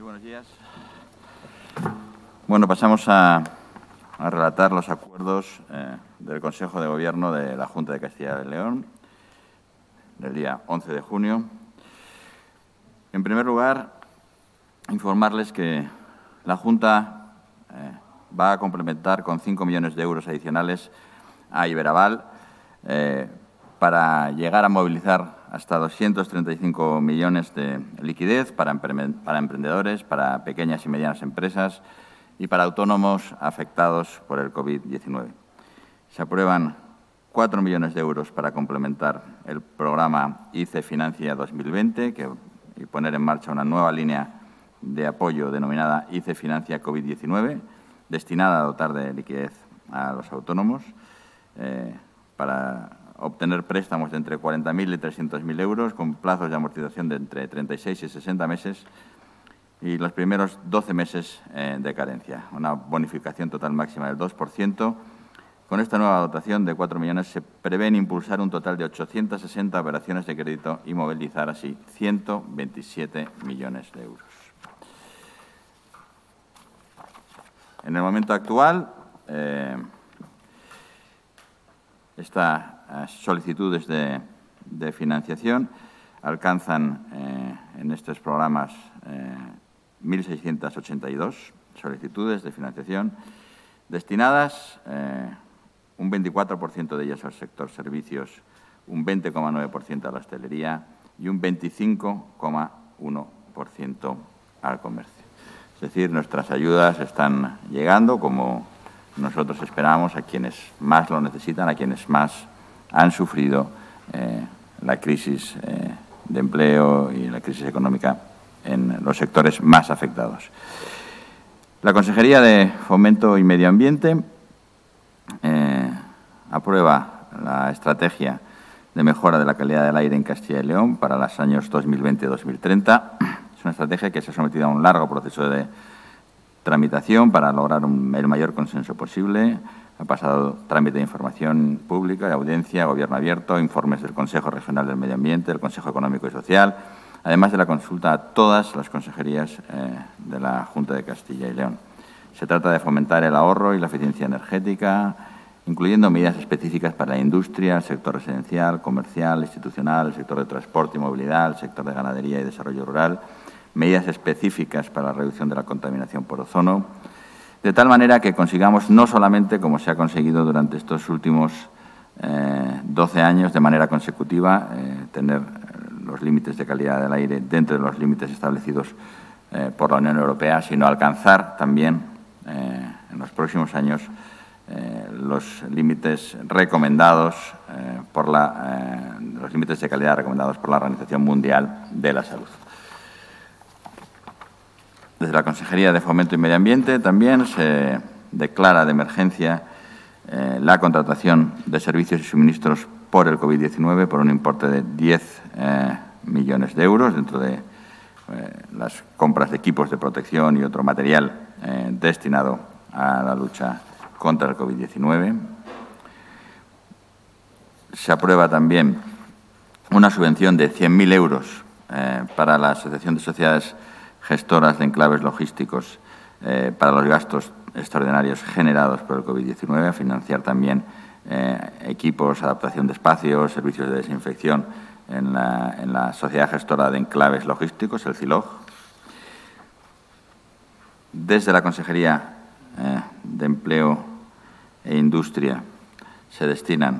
buenos días. Bueno, pasamos a relatar los acuerdos del Consejo de Gobierno de la Junta de Castilla y León del día 11 de junio. En primer lugar, informarles que la Junta va a complementar con 5 millones de euros adicionales a Iberaval para llegar a movilizar hasta 235 millones de liquidez para emprendedores, para pequeñas y medianas empresas y para autónomos afectados por el COVID-19. Se aprueban 4 millones de euros para complementar el programa ICE Financia 2020 y poner en marcha una nueva línea de apoyo denominada ICE Financia COVID-19, destinada a dotar de liquidez a los autónomos para obtener préstamos de entre 40.000 y 300.000 euros con plazos de amortización de entre 36 y 60 meses y los primeros 12 meses de carencia. Una bonificación total máxima del 2%. Con esta nueva dotación de 4 millones se prevén impulsar un total de 860 operaciones de crédito y movilizar así 127 millones de euros. En el momento actual, estas solicitudes de financiación alcanzan en estos programas 1.682 solicitudes de financiación destinadas un 24% de ellas al sector servicios, un 20,9% a la hostelería y un 25,1% al comercio. Es decir, nuestras ayudas están llegando como nosotros esperamos a quienes más lo necesitan, a quienes más han sufrido la crisis de empleo y la crisis económica en los sectores más afectados. La Consejería de Fomento y Medio Ambiente aprueba la estrategia de mejora de la calidad del aire en Castilla y León para los años 2020-2030. Es una estrategia que se ha sometido a un largo proceso de tramitación para lograr el mayor consenso posible. Ha pasado trámite de información pública, de audiencia, gobierno abierto, informes del Consejo Regional del Medio Ambiente, del Consejo Económico y Social, además de la consulta a todas las consejerías de la Junta de Castilla y León. Se trata de fomentar el ahorro y la eficiencia energética, incluyendo medidas específicas para la industria, el sector residencial, comercial, institucional, el sector de transporte y movilidad, el sector de ganadería y desarrollo rural, medidas específicas para la reducción de la contaminación por ozono, de tal manera que consigamos no solamente, como se ha conseguido durante estos últimos 12 años de manera consecutiva, tener los límites de calidad del aire dentro de los límites establecidos por la Unión Europea, sino alcanzar también en los próximos años los límites recomendados los límites de calidad recomendados por la Organización Mundial de la Salud. Desde la Consejería de Fomento y Medio Ambiente también se declara de emergencia la contratación de servicios y suministros por el COVID-19 por un importe de 10 millones de euros dentro de las compras de equipos de protección y otro material destinado a la lucha contra el COVID-19. Se aprueba también una subvención de 100.000 euros para la Asociación de Sociedades Gestoras de Enclaves Logísticos para los gastos extraordinarios generados por el COVID-19, a financiar también equipos, adaptación de espacios, servicios de desinfección en la Sociedad Gestora de Enclaves Logísticos, el CILOG. Desde la Consejería de Empleo e Industria se destinan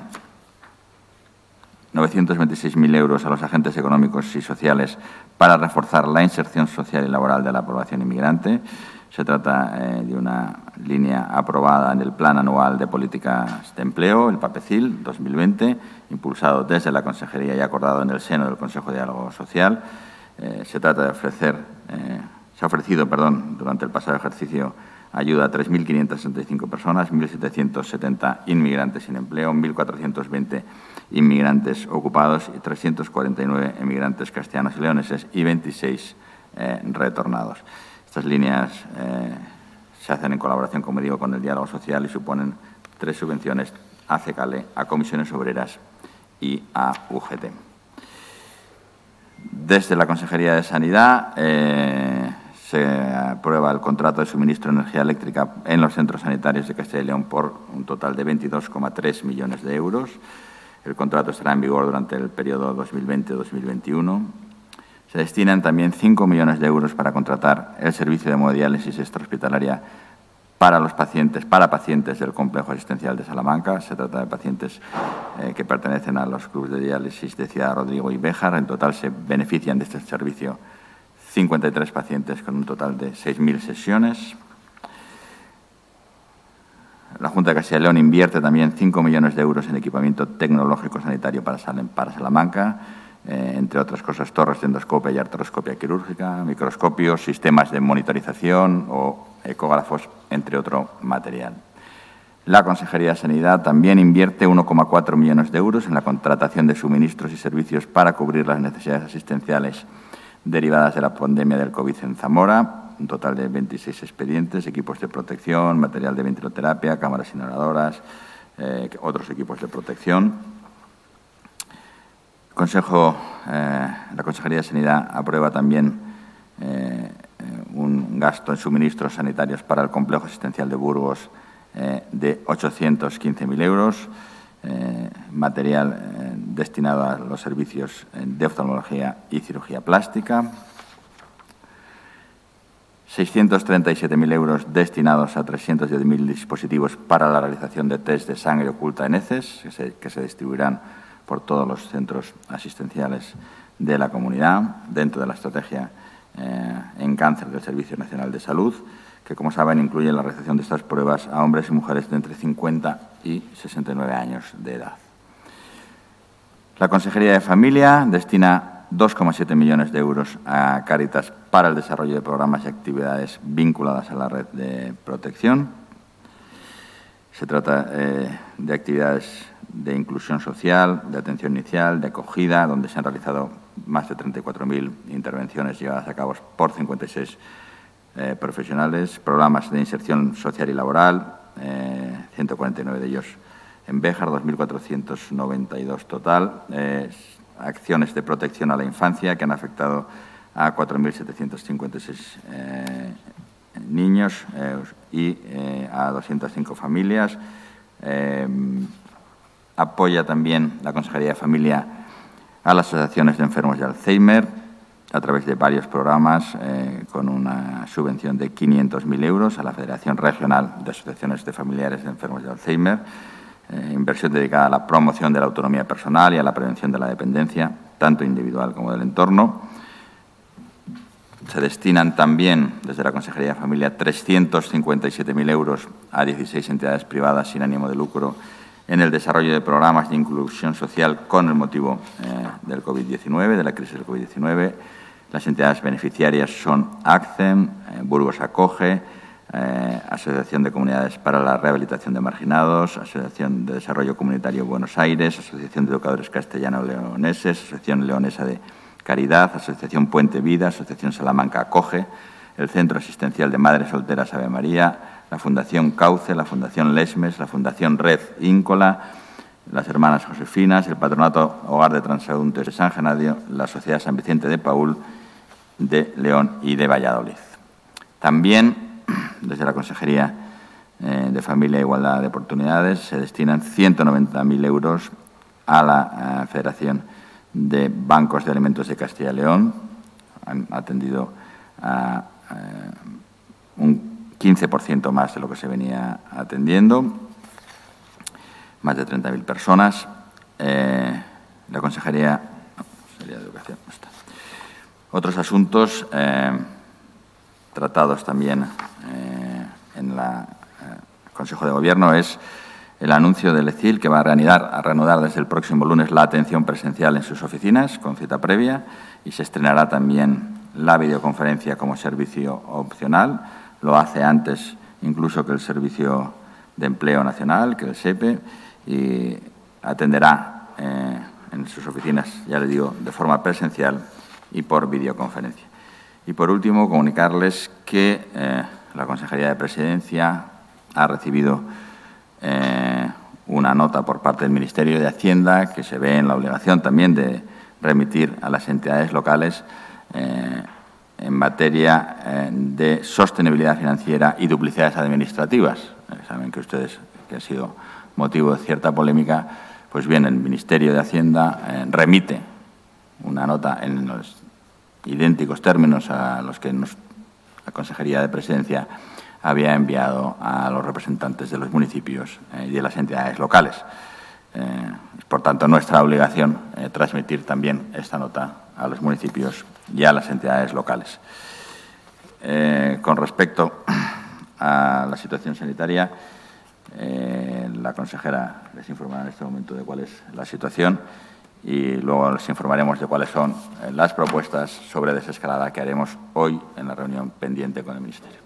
926.000 euros a los agentes económicos y sociales para reforzar la inserción social y laboral de la población inmigrante. Se trata de una línea aprobada en el Plan Anual de Políticas de Empleo, el PAPECIL 2020, impulsado desde la Consejería y acordado en el seno del Consejo de Diálogo Social. Se trata de se ha ofrecido durante el pasado ejercicio ayuda a 3.565 personas, 1.770 inmigrantes sin empleo, 1.420 inmigrantes ocupados y 349 inmigrantes castellanos y leoneses y 26 retornados. Estas líneas se hacen en colaboración, como digo, con el diálogo social y suponen 3 subvenciones a CECALE, a Comisiones Obreras y a UGT. Desde la Consejería de Sanidad Se aprueba el contrato de suministro de energía eléctrica en los centros sanitarios de Castilla y León por un total de 22,3 millones de euros. El contrato estará en vigor durante el periodo 2020-2021. Se destinan también 5 millones de euros para contratar el servicio de hemodiálisis extrahospitalaria para pacientes del complejo asistencial de Salamanca. Se trata de pacientes que pertenecen a los clubes de diálisis de Ciudad Rodrigo y Béjar. En total se benefician de este servicio 53 pacientes con un total de 6.000 sesiones. La Junta de Castilla y León invierte también 5 millones de euros en equipamiento tecnológico sanitario para Salamanca, entre otras cosas, torres de endoscopia y artroscopia quirúrgica, microscopios, sistemas de monitorización o ecógrafos, entre otro material. La Consejería de Sanidad también invierte 1,4 millones de euros en la contratación de suministros y servicios para cubrir las necesidades asistenciales derivadas de la pandemia del COVID en Zamora, un total de 26 expedientes, equipos de protección, material de ventiloterapia, cámaras inhaladoras, otros equipos de protección. La Consejería de Sanidad aprueba también un gasto en suministros sanitarios para el complejo asistencial de Burgos de 815.000 euros, material destinado a los servicios de oftalmología y cirugía plástica. 637.000 euros destinados a 310.000 dispositivos para la realización de test de sangre oculta en heces, que se distribuirán por todos los centros asistenciales de la comunidad, dentro de la estrategia en cáncer del Servicio Nacional de Salud, que, como saben, incluye la realización de estas pruebas a hombres y mujeres de entre 50 y 69 años de edad. La Consejería de Familia destina 2,7 millones de euros a Cáritas para el desarrollo de programas y actividades vinculadas a la red de protección. Se trata de actividades de inclusión social, de atención inicial, de acogida, donde se han realizado más de 34.000 intervenciones llevadas a cabo por 56 profesionales, programas de inserción social y laboral, 149 de ellos en Béjar, 2.492 total, acciones de protección a la infancia que han afectado a 4.756 niños y a 205 familias. Apoya también la Consejería de Familia a las asociaciones de enfermos de Alzheimer a través de varios programas con una subvención de 500.000 euros a la Federación Regional de Asociaciones de Familiares de Enfermos de Alzheimer, inversión dedicada a la promoción de la autonomía personal y a la prevención de la dependencia, tanto individual como del entorno. Se destinan también, desde la Consejería de Familia, 357.000 euros a 16 entidades privadas sin ánimo de lucro en el desarrollo de programas de inclusión social con el motivo del COVID-19, de la crisis del COVID-19. Las entidades beneficiarias son ACCEM, Burgos Acoge, Asociación de Comunidades para la Rehabilitación de Marginados, Asociación de Desarrollo Comunitario Buenos Aires, Asociación de Educadores Castellano-Leoneses, Asociación Leonesa de Caridad, Asociación Puente Vida, Asociación Salamanca Acoge, el Centro Asistencial de Madres Solteras Ave María, la Fundación Cauce, la Fundación Lesmes, la Fundación Red Íncola, las Hermanas Josefinas, el Patronato Hogar de Transeúntes de San Genadio, la Sociedad San Vicente de Paúl de León y de Valladolid. También, desde la Consejería de Familia e Igualdad de Oportunidades, se destinan 190.000 euros a la Federación de Bancos de Alimentos de Castilla y León. Han atendido a un 15% más de lo que se venía atendiendo, más de 30.000 personas. La Consejería de Educación no está. Otros asuntos tratados también en el Consejo de Gobierno es el anuncio del ECIL, que va a reanudar desde el próximo lunes la atención presencial en sus oficinas con cita previa, y se estrenará también la videoconferencia como servicio opcional. Lo hace antes incluso que el Servicio de Empleo Nacional, que el SEPE, y atenderá en sus oficinas, ya le digo, de forma presencial y por videoconferencia. Y por último, comunicarles que la Consejería de Presidencia ha recibido una nota por parte del Ministerio de Hacienda, que se ve en la obligación también de remitir a las entidades locales en materia de sostenibilidad financiera y duplicidades administrativas. Saben que ustedes, que ha sido motivo de cierta polémica, pues bien, el Ministerio de Hacienda remite una nota en los idénticos términos a los que la Consejería de Presidencia había enviado a los representantes de los municipios y de las entidades locales. Es, por tanto, nuestra obligación transmitir también esta nota a los municipios y a las entidades locales. Con respecto a la situación sanitaria, la consejera les informará en este momento de cuál es la situación y luego les informaremos de cuáles son las propuestas sobre desescalada que haremos hoy en la reunión pendiente con el Ministerio.